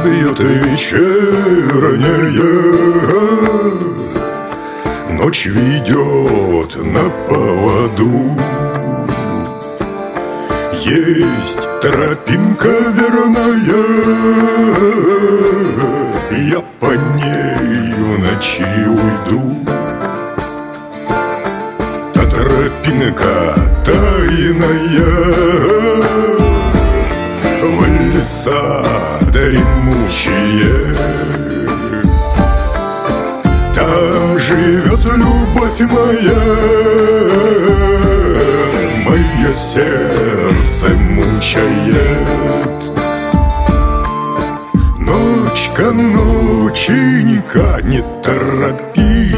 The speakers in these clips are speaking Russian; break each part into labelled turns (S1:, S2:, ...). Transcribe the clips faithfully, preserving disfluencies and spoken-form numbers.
S1: падает вечерняя, ночь ведет на поводу. Есть тропинка верная, я по ней в ночи уйду. Та тропинка тайная в леса дремучие, там живет любовь моя, мое сердце мучает. Ночка, ноченька, не торопи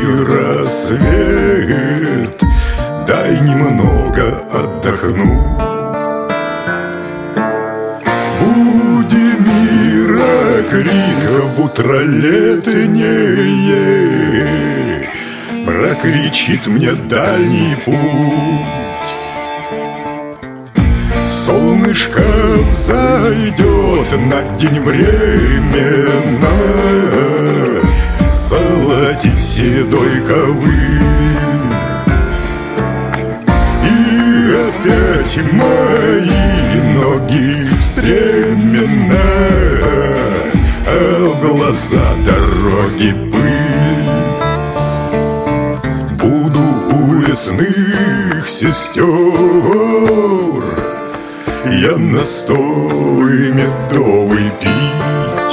S1: рассвет, дай немного отдохну. Буди мира крика в утро летнее, прокричит мне дальний путь. Солнышко взойдет на день временно, золотит седой ковыль. И опять мои ноги стременно, а в глаза дороги пыль. Буду у лесных сестер я настой медовый пить,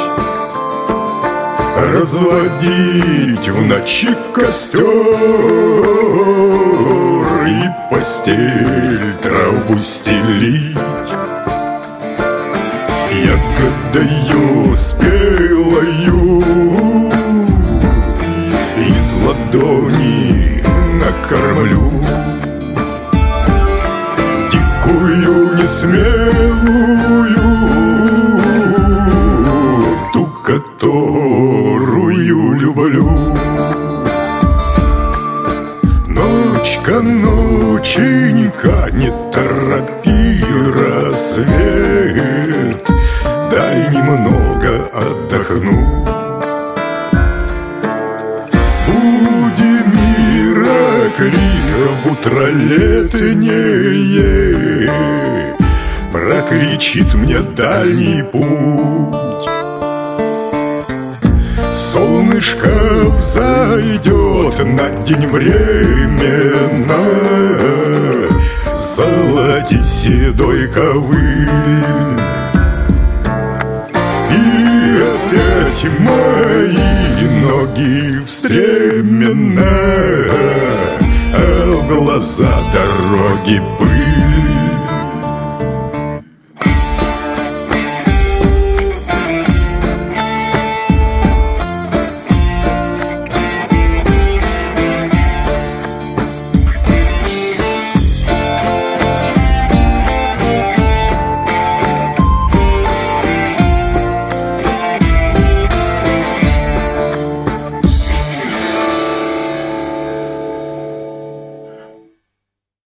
S1: разводить в ночи костер и постель траву стелить. Ягодою спелою из ладони накормлю дикую несмелую, ту, которую люблю. Ночка, ноченька, не торопи рассвет, дай немного отдохну. Буди мира крика в утро летнее, прокричит мне дальний путь. Солнышко взойдет на день временно, золотит седой ковыль. И опять мои ноги стременно, а в глаза дороги пыль.